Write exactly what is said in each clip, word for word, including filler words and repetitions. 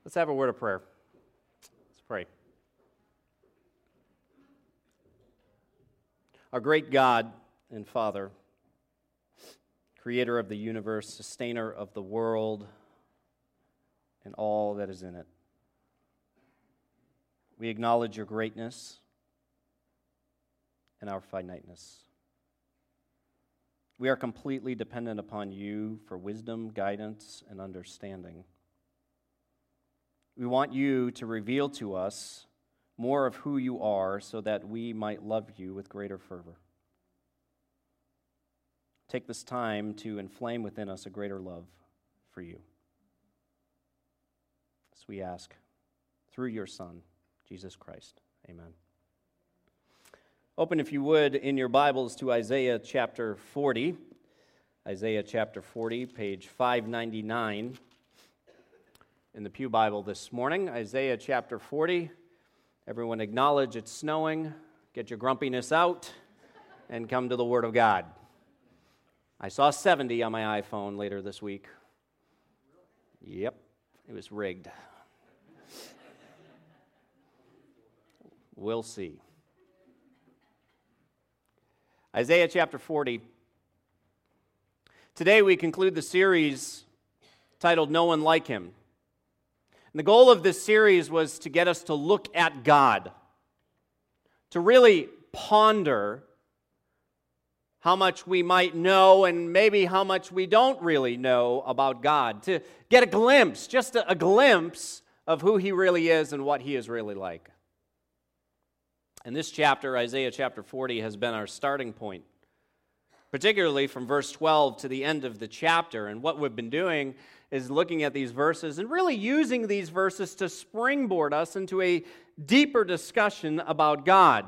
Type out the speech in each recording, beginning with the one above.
Let's have a word of prayer. Let's pray. Our great God and Father, creator of the universe, sustainer of the world and all that is in it, we acknowledge your greatness and our finiteness. We are completely dependent upon you for wisdom, guidance, and understanding. We want you to reveal to us more of who you are so that we might love you with greater fervor. Take this time to inflame within us a greater love for you. As we ask, through your Son, Jesus Christ. Amen. Open, if you would, in your Bibles to Isaiah chapter forty. Isaiah chapter forty, page five ninety-nine. In the Pew Bible this morning, Isaiah chapter forty. Everyone acknowledge it's snowing, get your grumpiness out, and come to the Word of God. I saw seventy on my iPhone later this week. Yep, it was rigged. We'll see. Isaiah chapter forty. Today we conclude the series titled No One Like Him. And the goal of this series was to get us to look at God, to really ponder how much we might know and maybe how much we don't really know about God, to get a glimpse, just a, a glimpse of who He really is and what He is really like. And this chapter, Isaiah chapter forty, has been our starting point, particularly from verse twelve to the end of the chapter. And what we've been doing is looking at these verses and really using these verses to springboard us into a deeper discussion about God.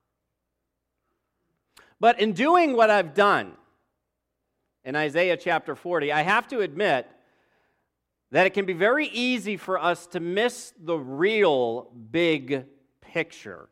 But in doing what I've done in Isaiah chapter forty, I have to admit that it can be very easy for us to miss the real big picture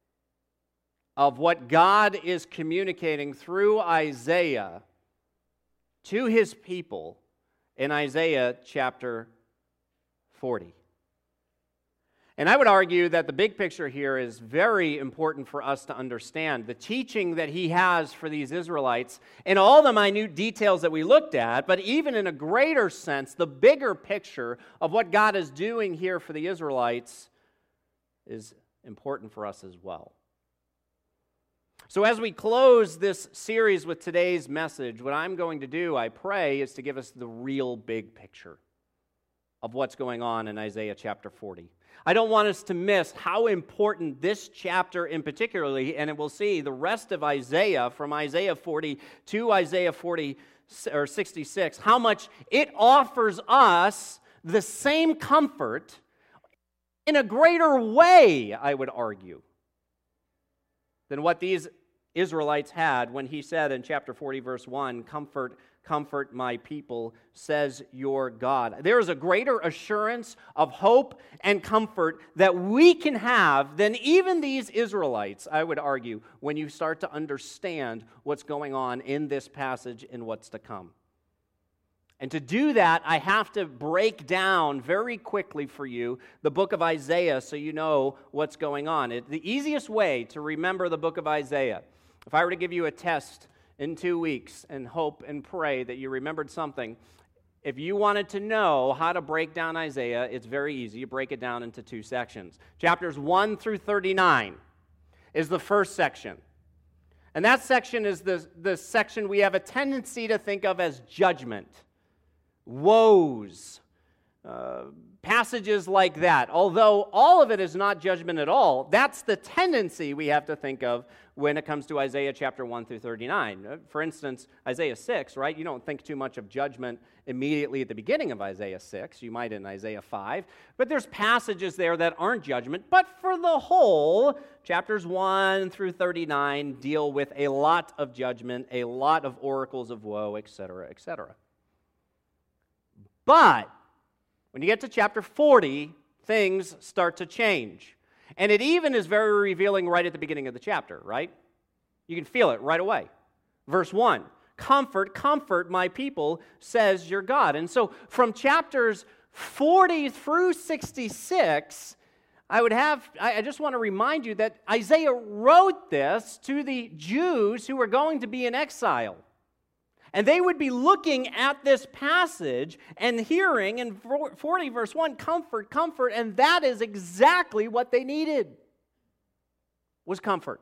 of what God is communicating through Isaiah to His people in Isaiah chapter forty. And I would argue that the big picture here is very important for us to understand. The teaching that He has for these Israelites, and all the minute details that we looked at, but even in a greater sense, the bigger picture of what God is doing here for the Israelites is important for us as well. So as we close this series with today's message, what I'm going to do, I pray, is to give us the real big picture of what's going on in Isaiah chapter forty. I don't want us to miss how important this chapter in particularly, and we'll see the rest of Isaiah from Isaiah forty to Isaiah forty or sixty-six, how much it offers us the same comfort in a greater way, I would argue, than what these Israelites had when He said in chapter forty, verse one, Comfort, comfort my people, says your God. There is a greater assurance of hope and comfort that we can have than even these Israelites, I would argue, when you start to understand what's going on in this passage and what's to come. And to do that, I have to break down very quickly for you the book of Isaiah so you know what's going on. It, the easiest way to remember the book of Isaiah, if I were to give you a test in two weeks and hope and pray that you remembered something, if you wanted to know how to break down Isaiah, it's very easy. You break it down into two sections. Chapters one through thirty-nine is the first section. And that section is the, the section we have a tendency to think of as judgment. Woes, uh, passages like that. Although all of it is not judgment at all, that's the tendency we have to think of when it comes to Isaiah chapter one through thirty-nine. For instance, Isaiah six, right? You don't think too much of judgment immediately at the beginning of Isaiah six. You might in Isaiah five. But there's passages there that aren't judgment. But for the whole, chapters one through thirty-nine deal with a lot of judgment, a lot of oracles of woe, et cetera, et cetera. But when you get to chapter forty, things start to change. And it even is very revealing right at the beginning of the chapter, right? You can feel it right away. Verse one, Comfort, comfort my people, says your God. And so from chapters forty through sixty-six, I would have, I just want to remind you that Isaiah wrote this to the Jews who were going to be in exile. And they would be looking at this passage and hearing in forty verse one, comfort, comfort, and that is exactly what they needed, was comfort.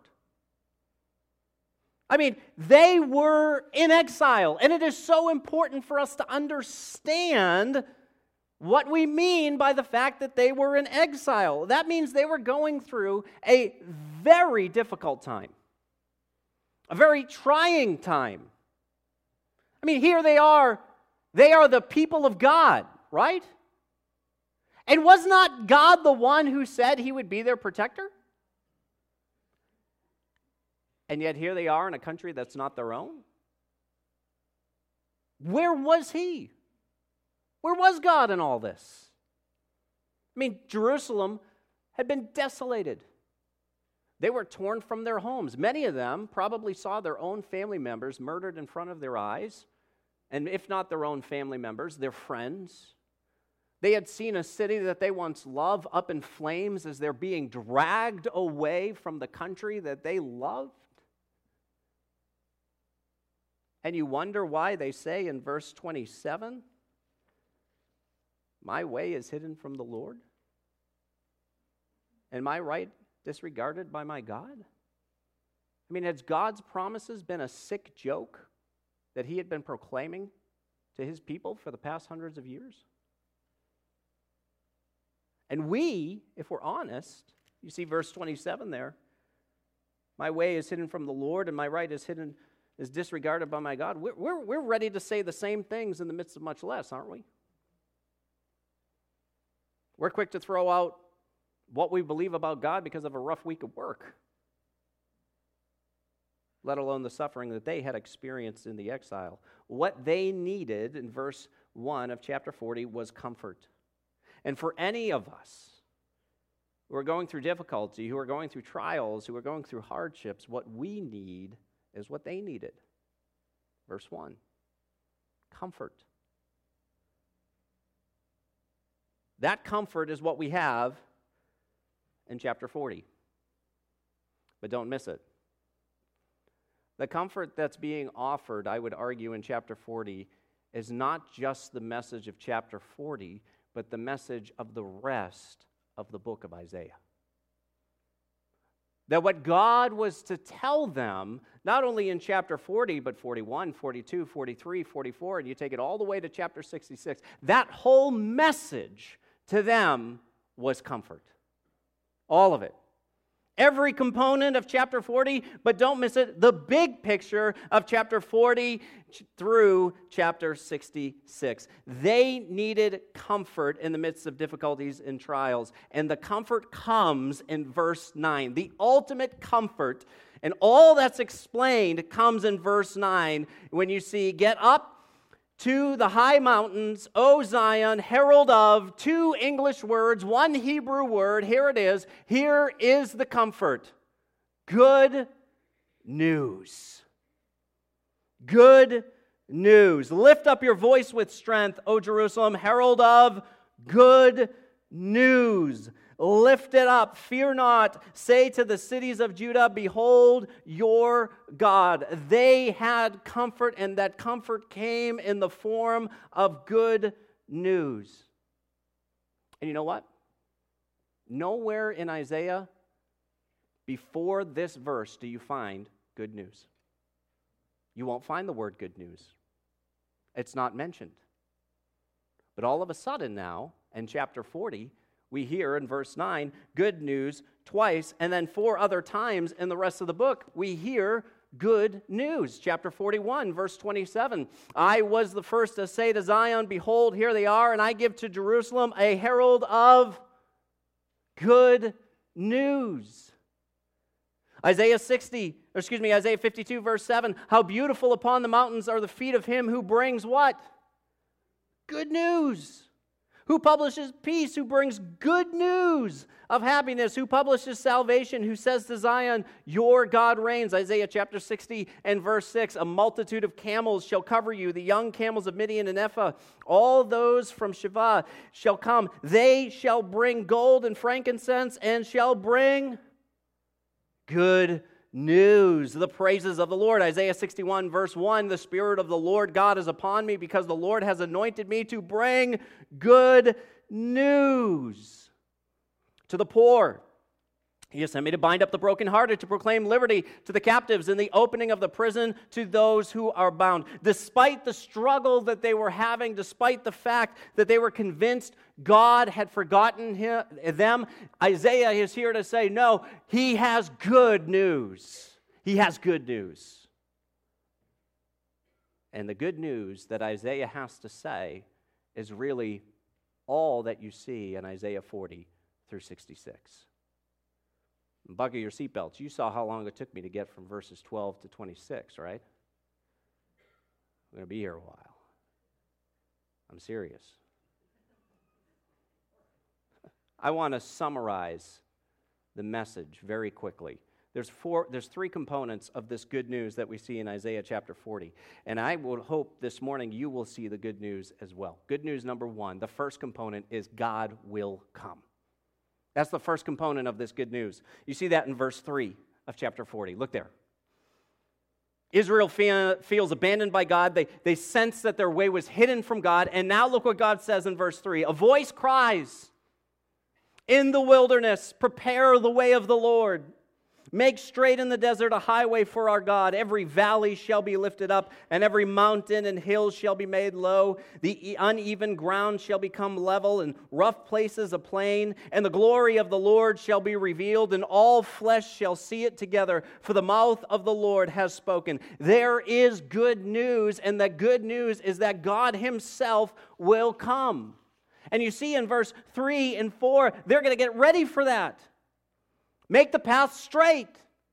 I mean, they were in exile, and it is so important for us to understand what we mean by the fact that they were in exile. That means they were going through a very difficult time, a very trying time. I mean, here they are, they are the people of God, right? And was not God the one who said he would be their protector? And yet here they are in a country that's not their own. Where was he? Where was God in all this? I mean, Jerusalem had been desolated. They were torn from their homes. Many of them probably saw their own family members murdered in front of their eyes. And if not their own family members, their friends. They had seen a city that they once loved up in flames as they're being dragged away from the country that they loved. And you wonder why they say in verse twenty-seven, my way is hidden from the Lord, and my right disregarded by my God? I mean, has God's promises been a sick joke that he had been proclaiming to his people for the past hundreds of years? And we, if we're honest, you see verse twenty-seven there, my way is hidden from the Lord, and my right is hidden, is disregarded by my God. We're, we're, we're ready to say the same things in the midst of much less, aren't we? We're quick to throw out what we believe about God because of a rough week of work, let alone the suffering that they had experienced in the exile. What they needed in verse one of chapter forty was comfort. And for any of us who are going through difficulty, who are going through trials, who are going through hardships, what we need is what they needed. Verse one, comfort. That comfort is what we have in chapter forty. But don't miss it. The comfort that's being offered, I would argue, in chapter forty is not just the message of chapter forty, but the message of the rest of the book of Isaiah. That what God was to tell them, not only in chapter forty, but forty-one, forty-two, forty-three, forty-four, and you take it all the way to chapter sixty-six, that whole message to them was comfort. All of it. Every component of chapter forty, but don't miss it, the big picture of chapter forty through chapter sixty-six. They needed comfort in the midst of difficulties and trials, and the comfort comes in verse nine. The ultimate comfort, and all that's explained comes in verse nine when you see, get up to the high mountains, O Zion, herald of, two English words, one Hebrew word. Here it is. Here is the comfort. Good news. Good news. Lift up your voice with strength, O Jerusalem, herald of good news. Lift it up, fear not. Say to the cities of Judah, behold your God. They had comfort, and that comfort came in the form of good news. And you know what? Nowhere in Isaiah before this verse do you find good news. You won't find the word good news. It's not mentioned. But all of a sudden now, in chapter forty, we hear in verse nine, good news twice, and then four other times in the rest of the book, we hear good news. Chapter forty-one, verse twenty-seven, I was the first to say to Zion, behold, here they are, and I give to Jerusalem a herald of good news. Isaiah sixty, or excuse me, Isaiah fifty-two, verse seven, how beautiful upon the mountains are the feet of him who brings what? Good news. Who publishes peace, who brings good news of happiness, who publishes salvation, who says to Zion, your God reigns. Isaiah chapter sixty and verse six, a multitude of camels shall cover you, the young camels of Midian and Ephah. All those from Sheba shall come. They shall bring gold and frankincense and shall bring good news, the praises of the Lord. Isaiah sixty-one verse one, the Spirit of the Lord God is upon me because the Lord has anointed me to bring good news to the poor. He has sent me to bind up the brokenhearted, to proclaim liberty to the captives and the opening of the prison to those who are bound. Despite the struggle that they were having, despite the fact that they were convinced God had forgotten him, them, Isaiah is here to say, no, he has good news. He has good news. And the good news that Isaiah has to say is really all that you see in Isaiah forty through sixty-six. Buckle your seatbelts. You saw how long it took me to get from verses twelve to twenty-six, right? I'm going to be here a while. I'm serious. I want to summarize the message very quickly. There's four, there's three components of this good news that we see in Isaiah chapter forty. And I will hope this morning you will see the good news as well. Good news number one, the first component is God will come. That's the first component of this good news. You see that in verse three of chapter forty. Look there. Israel fe- feels abandoned by God. They, they sense that their way was hidden from God. And now look what God says in verse three. A voice cries, in the wilderness, prepare the way of the Lord. Make straight in the desert a highway for our God. Every valley shall be lifted up, and every mountain and hill shall be made low. The uneven ground shall become level, and rough places a plain. And the glory of the Lord shall be revealed, and all flesh shall see it together. For the mouth of the Lord has spoken. There is good news, and the good news is that God himself will come. And you see in verse three and four, they're going to get ready for that. Make the path straight.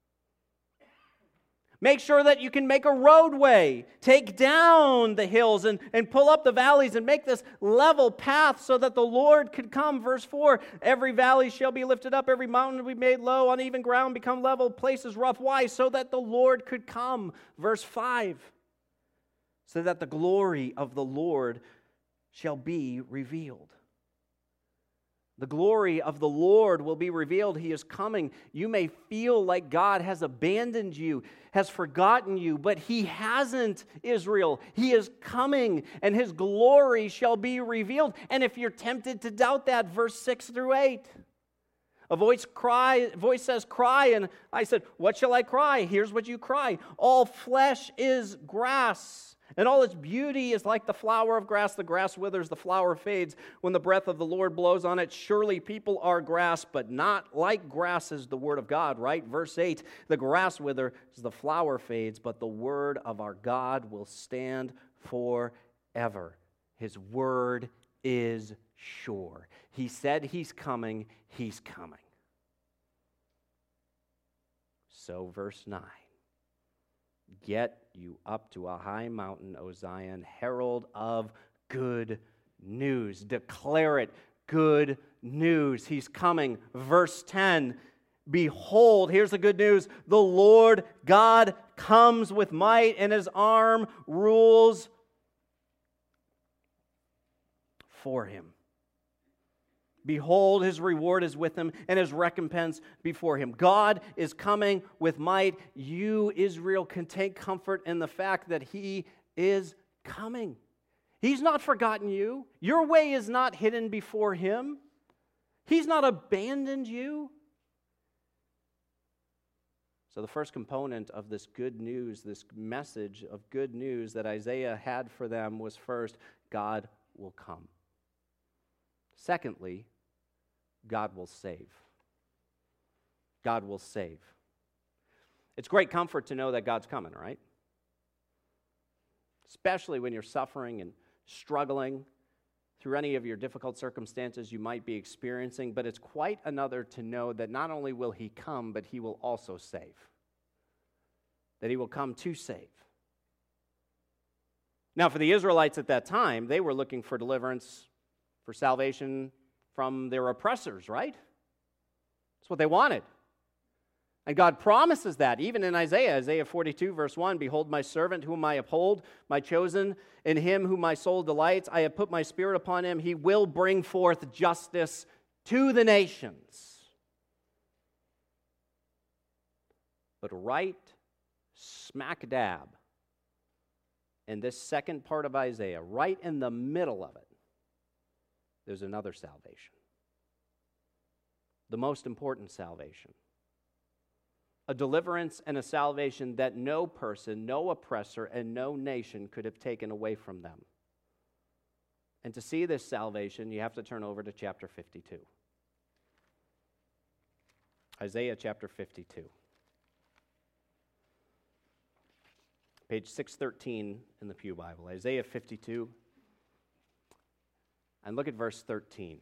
Make sure that you can make a roadway. Take down the hills and, and pull up the valleys and make this level path so that the Lord could come. Verse four, every valley shall be lifted up, every mountain will be made low, uneven ground become level, places rough. Why? So that the Lord could come. Verse five, so that the glory of the Lord shall be revealed. The glory of the Lord will be revealed. He is coming. You may feel like God has abandoned you, has forgotten you, but He hasn't, Israel. He is coming, and His glory shall be revealed. And if you're tempted to doubt that, verse six through eight. A voice cry, voice says, cry, and I said, what shall I cry? Here's what you cry. All flesh is grass, and all its beauty is like the flower of grass. The grass withers, the flower fades when the breath of the Lord blows on it. Surely people are grass, but not like grass is the word of God, right? Verse eight, the grass withers, the flower fades, but the word of our God will stand forever. His word is sure. He said he's coming, he's coming. So verse nine. Get you up to a high mountain, O Zion, herald of good news. Declare it, good news. He's coming. Verse ten, behold, here's the good news. The Lord God comes with might, and his arm rules for him. Behold, his reward is with him, and his recompense before him. God is coming with might. You, Israel, can take comfort in the fact that he is coming. He's not forgotten you. Your way is not hidden before him. He's not abandoned you. So the first component of this good news, this message of good news that Isaiah had for them was first, God will come. Secondly, God will save. God will save. It's great comfort to know that God's coming, right? Especially when you're suffering and struggling through any of your difficult circumstances you might be experiencing, but it's quite another to know that not only will he come, but he will also save. That he will come to save. Now, for the Israelites at that time, they were looking for deliverance for salvation from their oppressors, right? That's what they wanted. And God promises that, even in Isaiah, Isaiah forty-two, verse one, "Behold my servant whom I uphold, my chosen, in him whom my soul delights. I have put my spirit upon him. He will bring forth justice to the nations." But right smack dab in this second part of Isaiah, right in the middle of it, there's another salvation. The most important salvation. A deliverance and a salvation that no person, no oppressor, and no nation could have taken away from them. And to see this salvation, you have to turn over to chapter fifty-two. Isaiah chapter fifty-two. Page six thirteen in the Pew Bible. Isaiah fifty-two. And look at verse thirteen.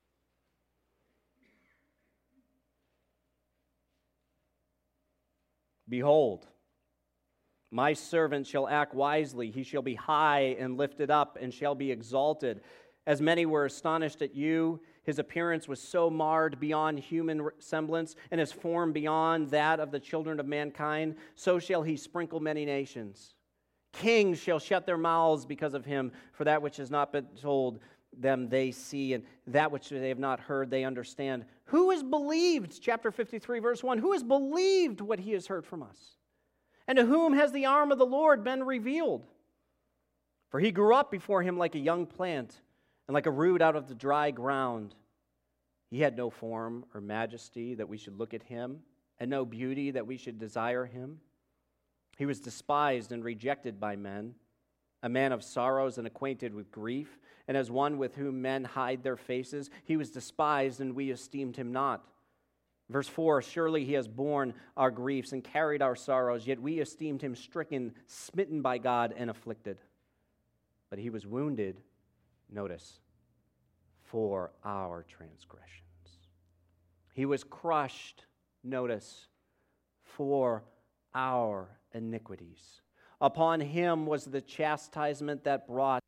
"Behold, my servant shall act wisely. He shall be high and lifted up and shall be exalted. As many were astonished at you, his appearance was so marred beyond human semblance, and his form beyond that of the children of mankind. So shall he sprinkle many nations. Kings shall shut their mouths because of him, for that which has not been told them they see, and that which they have not heard they understand. Who has believed," chapter fifty-three, verse one, "who has believed what he has heard from us? And to whom has the arm of the Lord been revealed? For he grew up before him like a young plant, and like a root out of the dry ground. He had no form or majesty that we should look at him, and no beauty that we should desire him. He was despised and rejected by men, a man of sorrows and acquainted with grief, and as one with whom men hide their faces. He was despised, and we esteemed him not." Verse four, "Surely he has borne our griefs and carried our sorrows, yet we esteemed him stricken, smitten by God, and afflicted. But he was wounded," notice, "for our transgressions. He was crushed," notice, "for our iniquities. Upon him was the chastisement that brought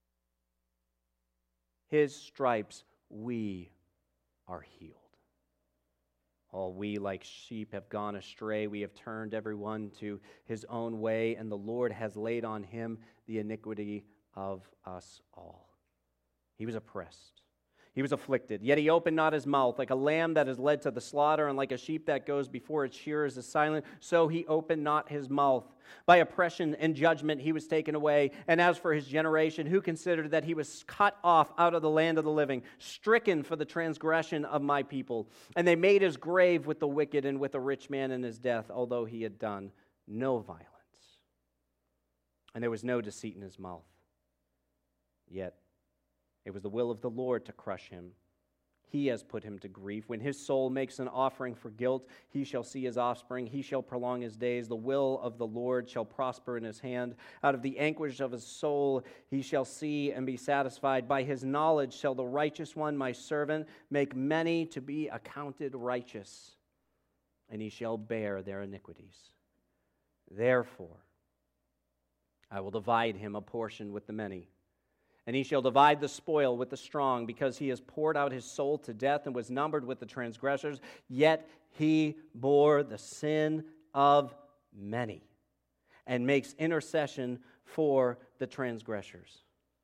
his stripes, we are healed. All we like sheep have gone astray. We have turned everyone to his own way, and the Lord has laid on him the iniquity of us all. He was oppressed. He was afflicted, yet he opened not his mouth. Like a lamb that is led to the slaughter, and like a sheep that goes before its shearers is silent, so he opened not his mouth. By oppression and judgment he was taken away. And as for his generation, who considered that he was cut off out of the land of the living, stricken for the transgression of my people. And they made his grave with the wicked and with a rich man in his death, although he had done no violence. And there was no deceit in his mouth. Yet it was the will of the Lord to crush him. He has put him to grief. When his soul makes an offering for guilt, he shall see his offspring. He shall prolong his days. The will of the Lord shall prosper in his hand. Out of the anguish of his soul he shall see and be satisfied. By his knowledge shall the righteous one, my servant, make many to be accounted righteous, and he shall bear their iniquities. Therefore, I will divide him a portion with the many, and he shall divide the spoil with the strong, because he has poured out his soul to death and was numbered with the transgressors. Yet he bore the sin of many and makes intercession for the transgressors.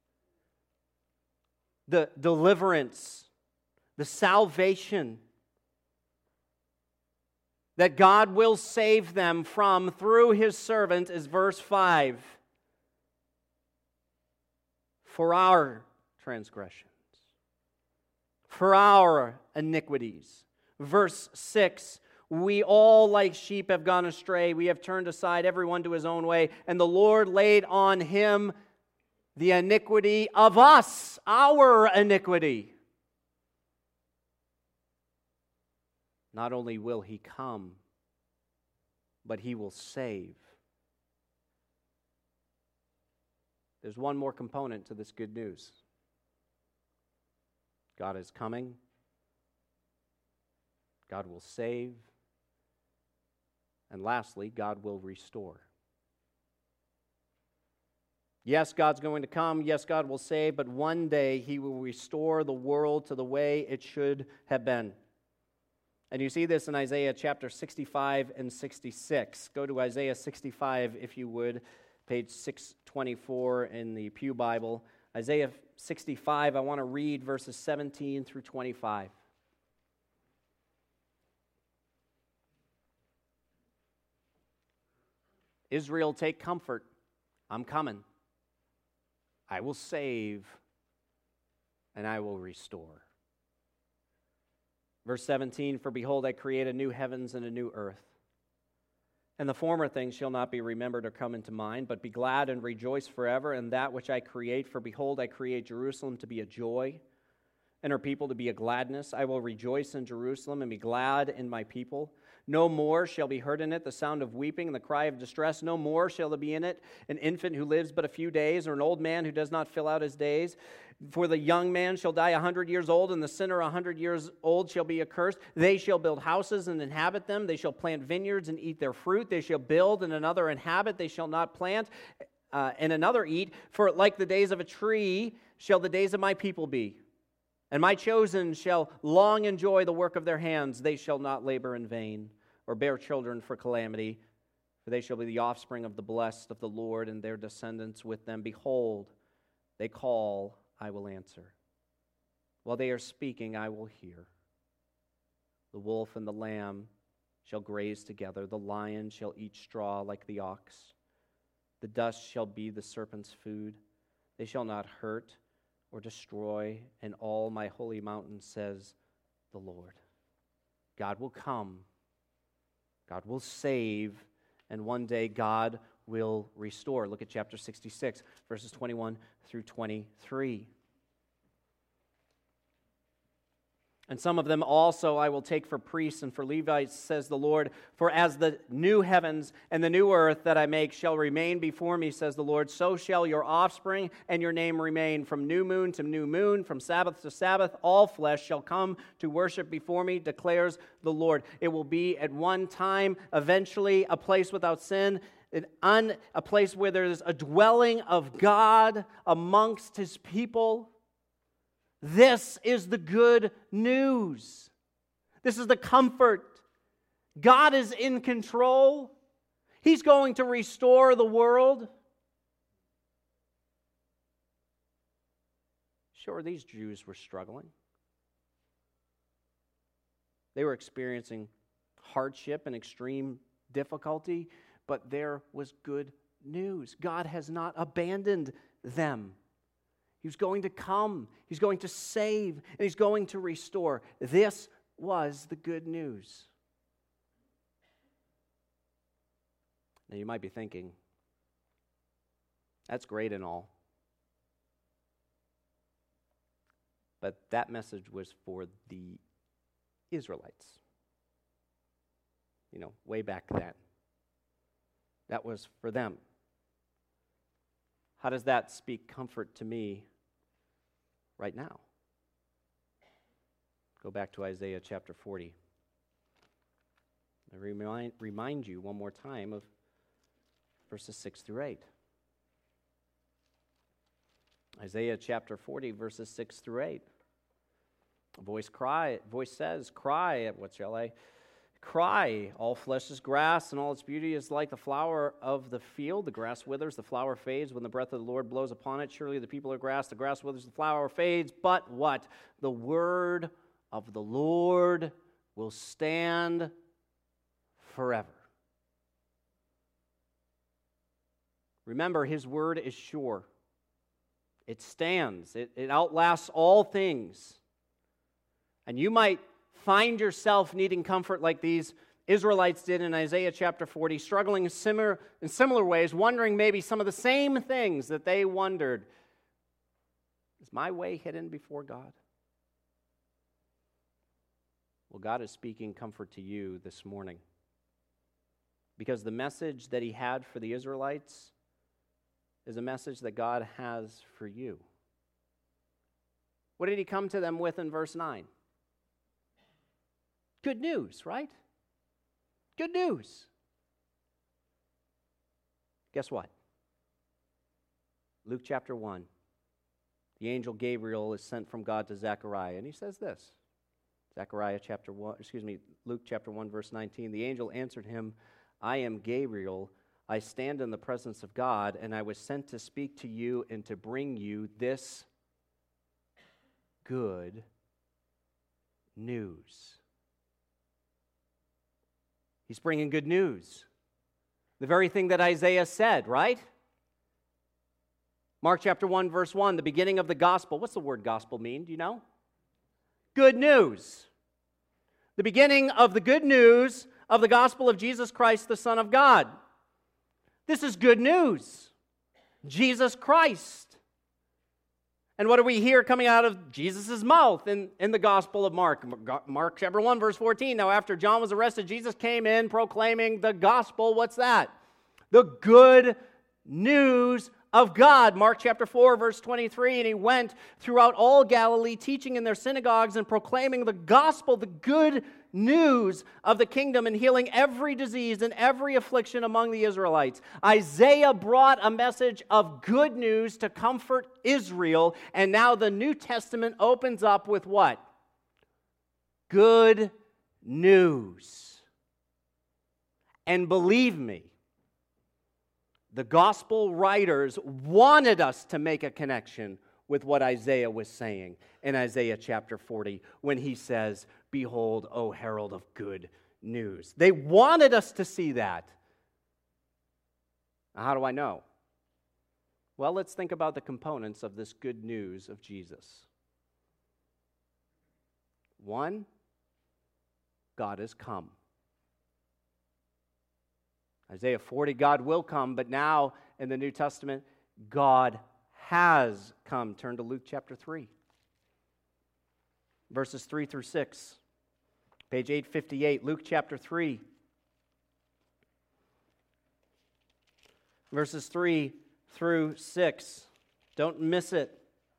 The deliverance, the salvation that God will save them from through his servant is verse five. For our transgressions, for our iniquities. Verse six, we all like sheep have gone astray. We have turned aside everyone to his own way. And the Lord laid on him the iniquity of us, our iniquity. Not only will he come, but he will save. There's one more component to this good news. God is coming. God will save. And lastly, God will restore. Yes, God's going to come. Yes, God will save, but one day he will restore the world to the way it should have been. And you see this in Isaiah chapter sixty-five and sixty-six. Go to Isaiah sixty-five, if you would, page six twenty-four in the Pew Bible. Isaiah sixty-five, I want to read verses seventeen through twenty-five. Israel, take comfort. I'm coming. I will save, and I will restore. Verse seventeen, for behold, I create a new heavens and a new earth. And the former things shall not be remembered or come into mind, but be glad and rejoice forever in that which I create. For behold, I create Jerusalem to be a joy, and her people to be a gladness. I will rejoice in Jerusalem and be glad in my people. No more shall be heard in it the sound of weeping and the cry of distress. No more shall there be in it an infant who lives but a few days, or an old man who does not fill out his days. For the young man shall die a hundred years old, and the sinner a hundred years old shall be accursed. They shall build houses and inhabit them. They shall plant vineyards and eat their fruit. They shall build and another inhabit. They shall not plant uh, and another eat. For like the days of a tree shall the days of my people be. And my chosen shall long enjoy the work of their hands. They shall not labor in vain, or bear children for calamity. For they shall be the offspring of the blessed of the Lord, and their descendants with them. Behold, they call, I will answer. While they are speaking, I will hear. The wolf and the lamb shall graze together. The lion shall eat straw like the ox. The dust shall be the serpent's food. They shall not hurt or destroy in all my holy mountain, says the Lord. God will come. God will save. And one day God will restore. Look at chapter sixty-six, verses twenty-one through twenty-three. And some of them also I will take for priests and for Levites, says the Lord. For as the new heavens and the new earth that I make shall remain before me, says the Lord, so shall your offspring and your name remain. From new moon to new moon, from Sabbath to Sabbath, all flesh shall come to worship before me, declares the Lord. It will be at one time, eventually, a place without sin, an un, a place where there is a dwelling of God amongst His people. This is the good news. This is the comfort. God is in control. He's going to restore the world. Sure, these Jews were struggling. They were experiencing hardship and extreme difficulty, but there was good news. God has not abandoned them. He's going to come, He's going to save, and He's going to restore. This was the good news. Now you might be thinking, that's great and all, but that message was for the Israelites. You know, way back then. That was for them. How does that speak comfort to me right now? Go back to Isaiah chapter forty. I remind, remind you one more time of verses six through eight. Isaiah chapter forty, verses six through eight. A voice cry, voice says, cry, what shall I? Cry, all flesh is grass, and all its beauty is like the flower of the field. The grass withers, the flower fades when the breath of the Lord blows upon it. Surely the people are grass, the grass withers, the flower fades. But what? The word of the Lord will stand forever. Remember, His word is sure. It stands. It, it outlasts all things. And you might find yourself needing comfort like these Israelites did in Isaiah chapter forty, struggling in similar, in similar ways, wondering maybe some of the same things that they wondered. Is my way hidden before God? Well, God is speaking comfort to you this morning, because the message that He had for the Israelites is a message that God has for you. What did He come to them with in verse nine? Good news, right? Good news. Guess what? Luke chapter one. The angel Gabriel is sent from God to Zechariah, and he says this. Zechariah chapter one, excuse me, Luke chapter one, verse nineteen. The angel answered him, I am Gabriel. I stand in the presence of God, and I was sent to speak to you and to bring you this good news. He's bringing good news. The very thing that Isaiah said, right? Mark chapter one, verse one, the beginning of the gospel. What's the word gospel mean? Do you know? Good news. The beginning of the good news of the gospel of Jesus Christ, the Son of God. This is good news. Jesus Christ. And what do we hear coming out of Jesus' mouth in, in the Gospel of Mark? Mark chapter one, verse fourteen. Now after John was arrested, Jesus came in proclaiming the gospel. What's that? The good news of God. Mark chapter four, verse twenty-three. And he went throughout all Galilee, teaching in their synagogues and proclaiming the gospel, the good news of the kingdom, and healing every disease and every affliction among the Israelites. Isaiah brought a message of good news to comfort Israel, and now the New Testament opens up with what? Good news. And believe me, the gospel writers wanted us to make a connection with what Isaiah was saying in Isaiah chapter forty when he says, behold, O herald of good news. They wanted us to see that. Now, how do I know? Well, let's think about the components of this good news of Jesus. One, God has come. Isaiah forty, God will come, but now in the New Testament, God has come. Turn to Luke chapter three, verses three through six. Page eight fifty-eight, Luke chapter three, verses three through six. Don't miss it.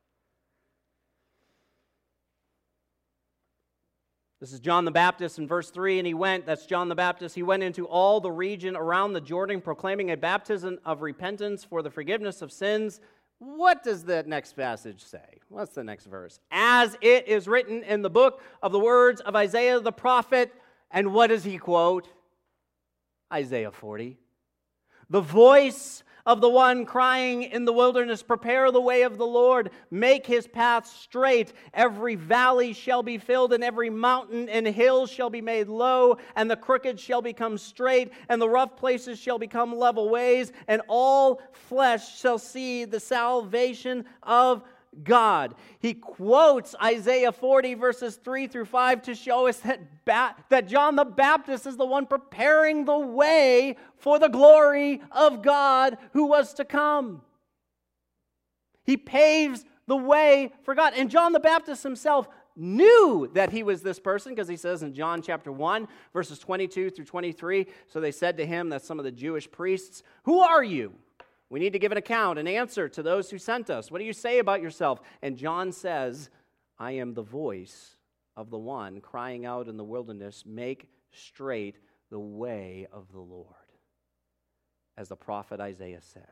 This is John the Baptist in verse three, and he went, that's John the Baptist, he went into all the region around the Jordan, proclaiming a baptism of repentance for the forgiveness of sins. What does the next passage say? What's the next verse? As it is written in the book of the words of Isaiah the prophet, and what does he quote? Isaiah forty. The voice of the one crying in the wilderness, prepare the way of the Lord, make his path straight. Every valley shall be filled, and every mountain and hill shall be made low, and the crooked shall become straight, and the rough places shall become level ways, and all flesh shall see the salvation of God. He quotes Isaiah forty, verses three through five, to show us that, ba- that John the Baptist is the one preparing the way for the glory of God who was to come. He paves the way for God. And John the Baptist himself knew that he was this person, because he says in John chapter one, verses twenty-two through twenty-three, so they said to him, that's some of the Jewish priests, who are you? We need to give an account, an answer to those who sent us. What do you say about yourself? And John says, I am the voice of the one crying out in the wilderness, make straight the way of the Lord, as the prophet Isaiah said.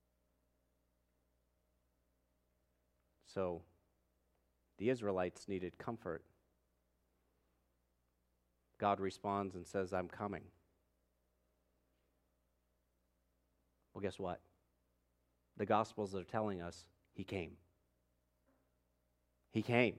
So, the Israelites needed comfort. God responds and says, I'm coming. Well, guess what? The Gospels are telling us he came. He came.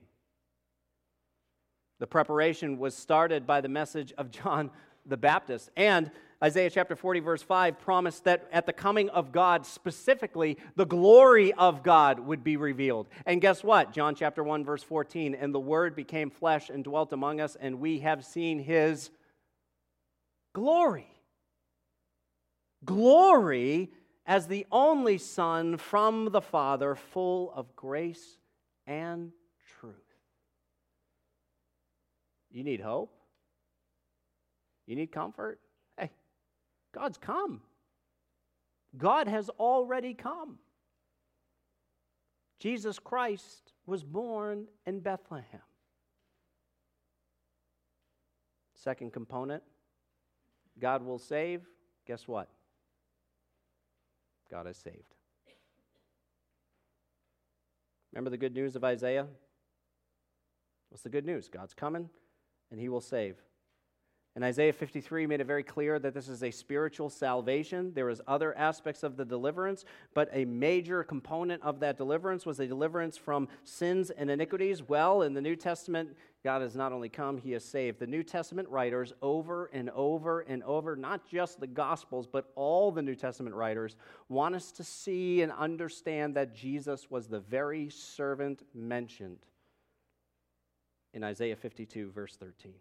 The preparation was started by the message of John the Baptist. And Isaiah chapter forty, verse five promised that at the coming of God, specifically, the glory of God would be revealed. And guess what? John chapter one, verse fourteen, and the Word became flesh and dwelt among us, and we have seen his glory. Glory as the only Son from the Father, full of grace and truth. You need hope? You need comfort? Hey, God's come. God has already come. Jesus Christ was born in Bethlehem. Second component, God will save. Guess what? God has saved. Remember the good news of Isaiah? What's the good news? God's coming, and he will save. And Isaiah fifty-three made it very clear that this is a spiritual salvation. There was other aspects of the deliverance, but a major component of that deliverance was a deliverance from sins and iniquities. Well, in the New Testament, God has not only come, he has saved. The New Testament writers over and over and over, not just the Gospels, but all the New Testament writers, want us to see and understand that Jesus was the very servant mentioned in Isaiah fifty-two, verse thirteen.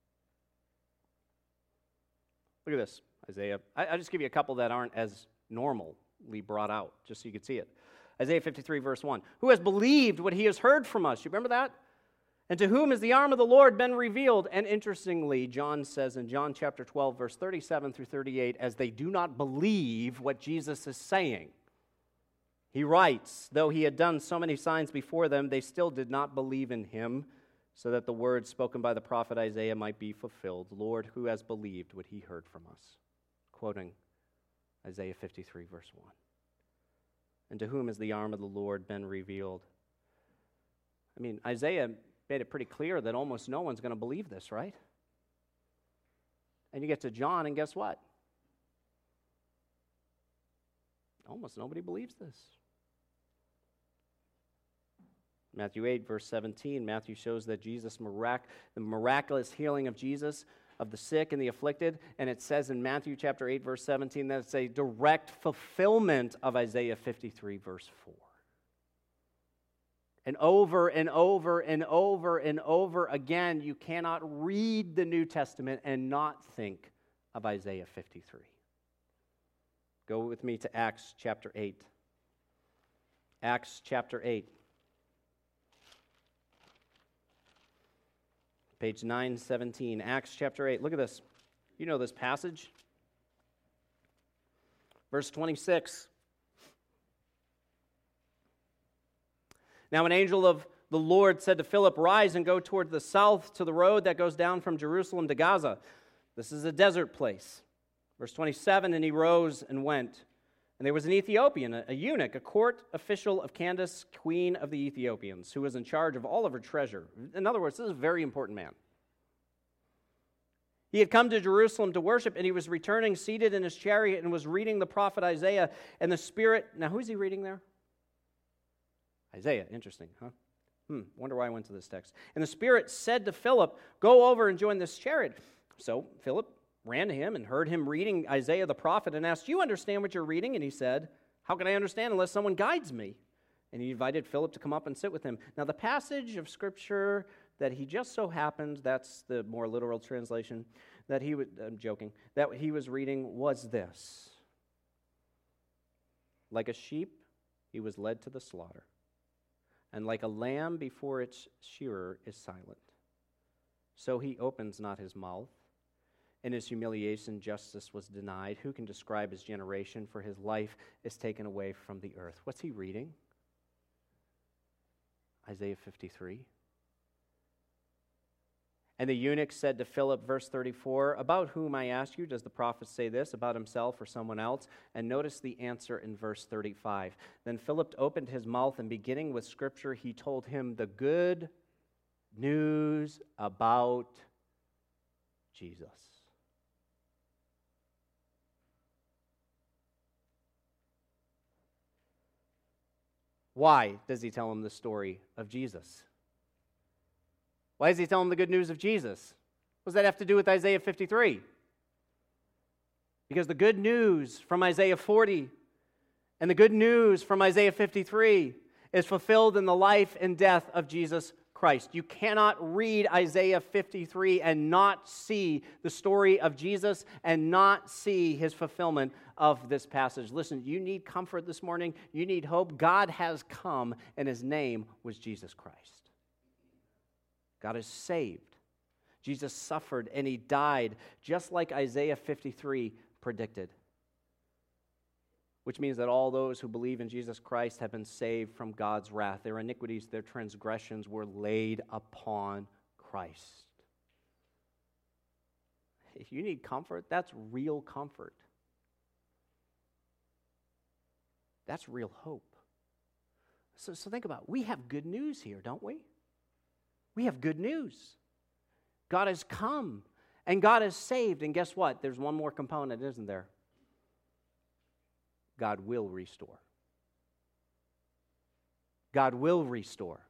Look at this, Isaiah. I, I'll just give you a couple that aren't as normally brought out, just so you can see it. Isaiah fifty-three, verse one. Who has believed what he has heard from us? You remember that? And to whom has the arm of the Lord been revealed? And interestingly, John says in John chapter twelve, verse thirty-seven through thirty-eight, as they do not believe what Jesus is saying. He writes, though he had done so many signs before them, they still did not believe in him, so that the words spoken by the prophet Isaiah might be fulfilled. Lord, who has believed what he heard from us? Quoting Isaiah fifty-three, verse one. And to whom has the arm of the Lord been revealed? I mean, Isaiah made it pretty clear that almost no one's going to believe this, right? And you get to John, and guess what? Almost nobody believes this. Matthew eight, verse seventeen, Matthew shows that Jesus, mirac- the miraculous healing of Jesus, of the sick and the afflicted, and it says in Matthew chapter eight, verse seventeen, that it's a direct fulfillment of Isaiah fifty-three, verse four. And over and over and over and over again, you cannot read the New Testament and not think of Isaiah fifty-three. Go with me to Acts chapter eight. Acts chapter eight. Page nine seventeen, Acts chapter eight. Look at this. You know this passage. Verse twenty-six. Now an angel of the Lord said to Philip, rise and go toward the south to the road that goes down from Jerusalem to Gaza. This is a desert place. Verse twenty-seven, and he rose and went. And there was an Ethiopian, a, a eunuch, a court official of Candace, queen of the Ethiopians, who was in charge of all of her treasure. In other words, this is a very important man. He had come to Jerusalem to worship, and he was returning seated in his chariot and was reading the prophet Isaiah. And the Spirit, now who's he reading there? Isaiah, interesting, huh? Hmm, wonder why I went to this text. And the Spirit said to Philip, go over and join this chariot. So Philip ran to him and heard him reading Isaiah the prophet and asked, do you understand what you're reading? And he said, how can I understand unless someone guides me? And he invited Philip to come up and sit with him. Now the passage of Scripture that he just so happened, that's the more literal translation, that he would, I'm joking, that he was reading was this. Like a sheep, he was led to the slaughter, and like a lamb before its shearer is silent. So he opens not his mouth. In his humiliation, justice was denied. Who can describe his generation? For his life is taken away from the earth. What's he reading? Isaiah fifty-three. And the eunuch said to Philip, verse thirty-four, about whom, I ask you, does the prophet say this, about himself or someone else? And notice the answer in verse thirty-five. Then Philip opened his mouth, and beginning with Scripture, he told him the good news about Jesus. Why does he tell him the story of Jesus? Why does he tell him the good news of Jesus? What does that have to do with Isaiah fifty-three? Because the good news from Isaiah forty and the good news from Isaiah fifty-three is fulfilled in the life and death of Jesus Christ. You cannot read Isaiah fifty-three and not see the story of Jesus and not see his fulfillment of this passage. Listen, you need comfort this morning. You need hope. God has come, and his name was Jesus Christ. God is saved. Jesus suffered, and he died, just like Isaiah fifty-three predicted. Which means that all those who believe in Jesus Christ have been saved from God's wrath. Their iniquities, their transgressions were laid upon Christ. If you need comfort, that's real comfort. That's real hope. So, so think about it. We have good news here, don't we? We have good news. God has come, and God has saved. And guess what? There's one more component, isn't there? God will restore. God will restore.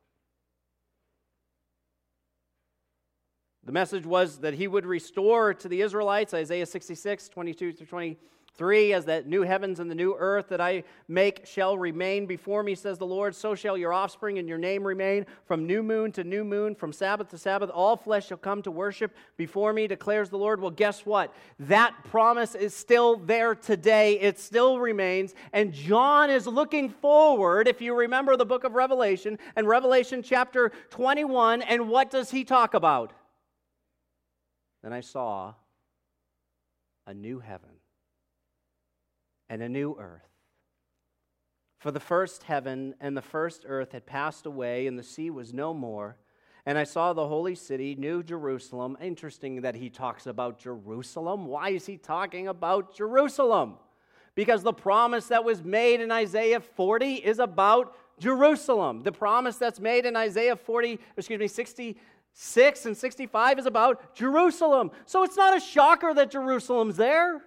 The message was that he would restore to the Israelites, Isaiah sixty-six, twenty-two through twenty-three, as that new heavens and the new earth that I make shall remain before me, says the Lord, so shall your offspring and your name remain. From new moon to new moon, from Sabbath to Sabbath, all flesh shall come to worship before me, declares the Lord. Well, guess what? That promise is still there today. It still remains. And John is looking forward, if you remember the book of Revelation, and Revelation chapter twenty-one, and what does he talk about? Then I saw a new heaven and a new earth. For the first heaven and the first earth had passed away, and the sea was no more. And I saw the holy city, New Jerusalem. Interesting that he talks about Jerusalem. Why is he talking about Jerusalem? Because the promise that was made in Isaiah forty is about Jerusalem. The promise that's made in Isaiah forty, excuse me, sixty-six and sixty-five is about Jerusalem. So it's not a shocker that Jerusalem's there.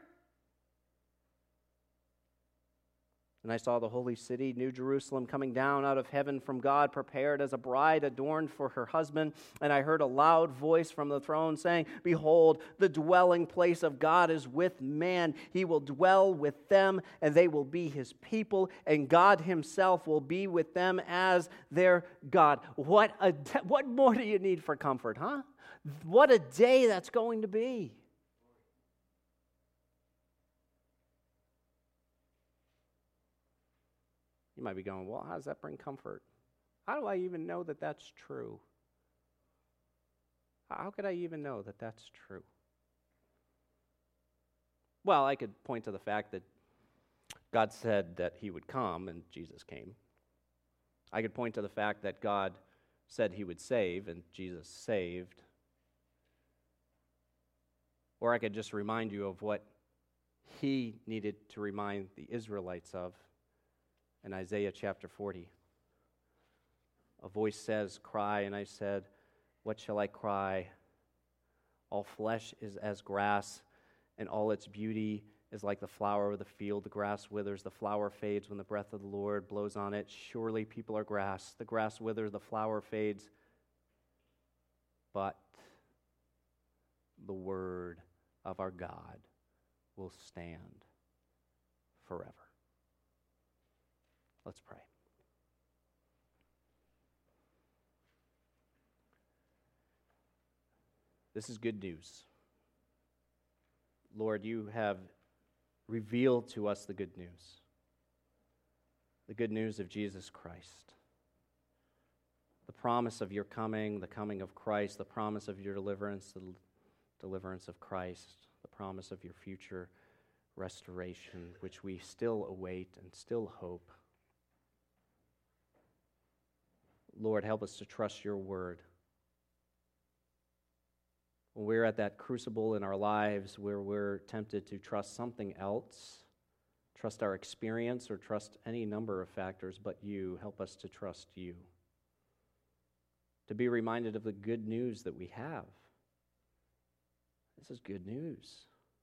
And I saw the holy city, New Jerusalem, coming down out of heaven from God, prepared as a bride adorned for her husband. And I heard a loud voice from the throne saying, behold, the dwelling place of God is with man. He will dwell with them, and they will be his people, and God himself will be with them as their God. What a what more do you need for comfort, huh? What a day that's going to be. You might be going, well, how does that bring comfort? How do I even know that that's true? How could I even know that that's true? Well, I could point to the fact that God said that he would come, and Jesus came. I could point to the fact that God said he would save, and Jesus saved. Or I could just remind you of what he needed to remind the Israelites of. In Isaiah chapter forty, a voice says, cry, and I said, what shall I cry? All flesh is as grass, and all its beauty is like the flower of the field. The grass withers, the flower fades when the breath of the Lord blows on it. Surely people are grass. The grass withers, the flower fades, but the word of our God will stand forever. Let's pray. This is good news. Lord, you have revealed to us the good news. The good news of Jesus Christ. The promise of your coming, the coming of Christ, the promise of your deliverance, the deliverance of Christ, the promise of your future restoration, which we still await and still hope. Lord, help us to trust your word. When we're at that crucible in our lives where we're tempted to trust something else, trust our experience or trust any number of factors but you, help us to trust you. To be reminded of the good news that we have. This is good news.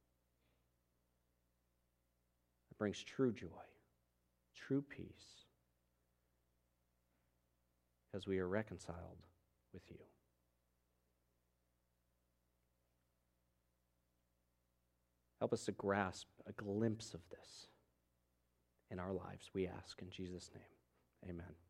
It brings true joy, true peace, because we are reconciled with you. Help us to grasp a glimpse of this in our lives, we ask in Jesus' name. Amen.